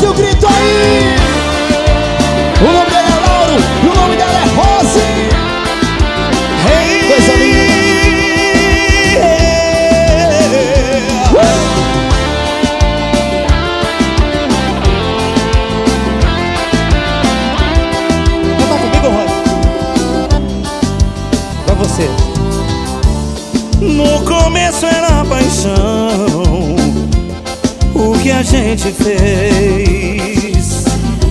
o grito aí. O nome dela é Lauro e o nome dela é Rose. Coisa linda. Canta comigo, Rose. Pra você. No começo era paixão, o que a gente fez,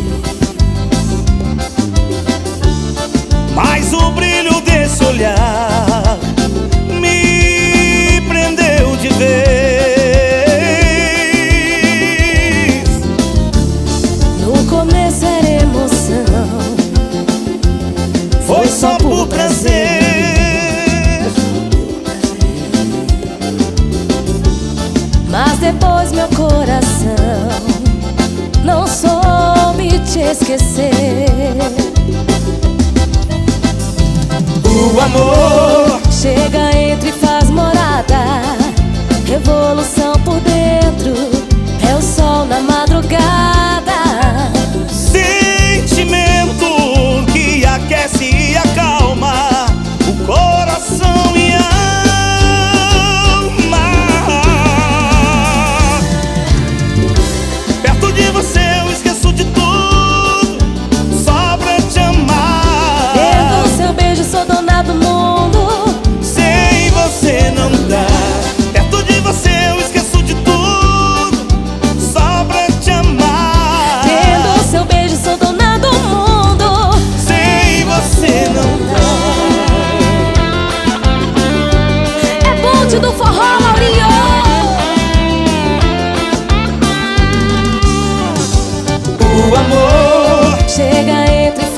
mas o brilho desse olhar me prendeu de vez. No começo era emoção, Foi só por prazer. mas depois meu coração não soube te esquecer. O amor Chega, entra e faz morada, revolução por dentro, é o sol na madrugada. sentimento que aquece e acalma o coração e a alma. Perto de você eu esqueço de tudo, só pra te amar. Perdão, seu beijo, sou dona do mundo. Sem você não dá. Perto de você eu esqueço de tudo, só pra te amar. Perdão, seu beijo, sou dona do mundo. Sem você não dá. É bonde do forró, Laurinho. O amor Chega, entra e